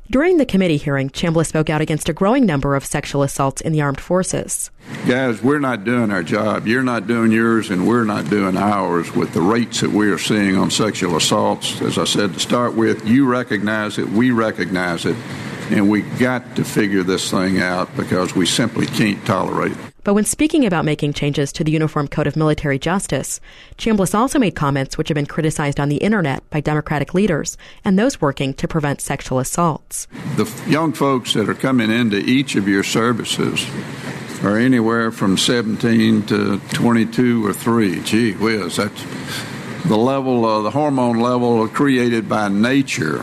During the committee hearing, Chambliss spoke out against a growing number of sexual assaults in the armed forces. Guys, we're not doing our job. You're not doing yours, and we're not doing ours with the rates that we are seeing on sexual assaults. As I said to start with, you recognize it, we recognize it, and we got to figure this thing out because we simply can't tolerate it. But when speaking about making changes to the Uniform Code of Military Justice, Chambliss also made comments which have been criticized on the internet by Democratic leaders and those working to prevent sexual assaults. The young folks that are coming into each of your services are anywhere from 17 to 22 or 3. Gee whiz, that's the level, the hormone level created by nature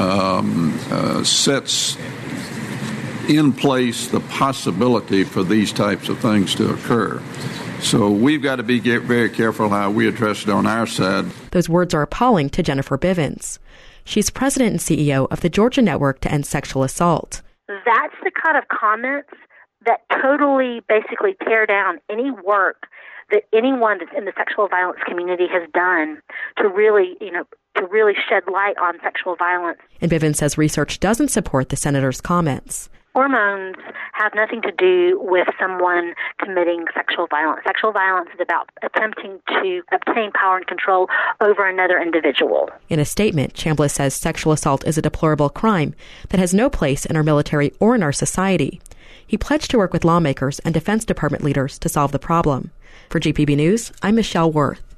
sets in place the possibility for these types of things to occur. So we've got to be very careful how we address it on our side. Those words are appalling to Jennifer Bivens. She's president and CEO of the Georgia Network to End Sexual Assault. That's the kind of comments that totally basically tear down any work that anyone that's in the sexual violence community has done to really shed light on sexual violence. And Bivens says research doesn't support the senator's comments. Hormones have nothing to do with someone committing sexual violence. Sexual violence is about attempting to obtain power and control over another individual. In a statement, Chambliss says sexual assault is a deplorable crime that has no place in our military or in our society. He pledged to work with lawmakers and Defense Department leaders to solve the problem. For GPB News, I'm Michelle Worth.